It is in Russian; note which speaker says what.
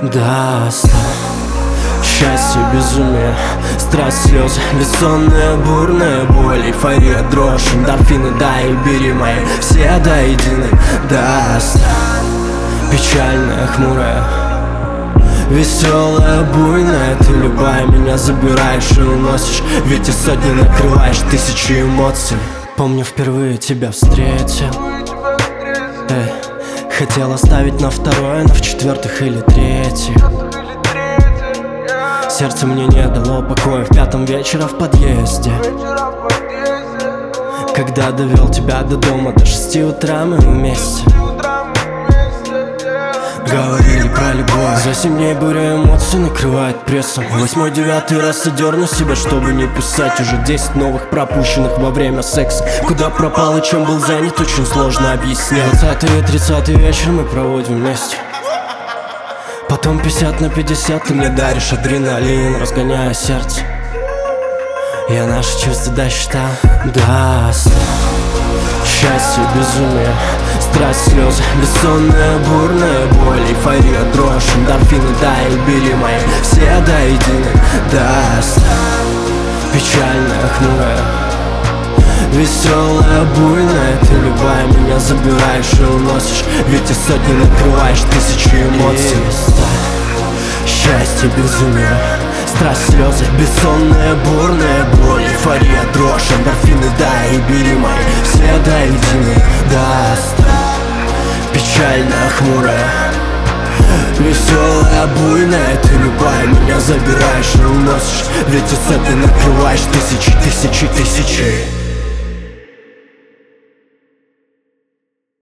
Speaker 1: Да, счастье, безумие, страсть, слезы, бессонная, бурная боль, эйфория, дрожь, эндорфины, дай и бери мои все до единой. Да, печальная, хмурая, веселая, буйная, ты любая, меня забираешь и уносишь, ведь и сотни накрываешь тысячи эмоций. Помню, впервые тебя встретил, хотел оставить на второе, но в четвертых или третьих. Сердце мне не дало покоя в пятом вечера в подъезде. Когда довел тебя до дома до 6 утра, мы вместе говорили про любовь. За 7 дней буря эмоций накрывает прессом. 8-9 раз одерну себя, чтобы не писать. Уже 10 новых пропущенных во время секса. Куда пропал и чем был занят, очень сложно объяснять. 20-й и 30-й вечер мы проводим вместе. Потом 50/50 ты мне даришь адреналин, разгоняя сердце. Я наши чувства досчитал. Да, счастье, безумие, страсть, слезы, бессонная, бурная боль, эйфория, дрожь, эндорфины, дай и бери мои все до единой. Да, печальная, хмурая, веселая, буйная, ты любая, меня забираешь и уносишь, ведь и сотни накрываешь тысячи эмоций. Счастье, безумие, страсть, слезы, бессонная, бурная боль, эйфория, дрожь, эндорфины, дай и бери мои все до единой. Да, печальная, хмурая, веселая, буйная, ты любая, меня забираешь и уносишь, ведь и сотни накрываешь тысячи.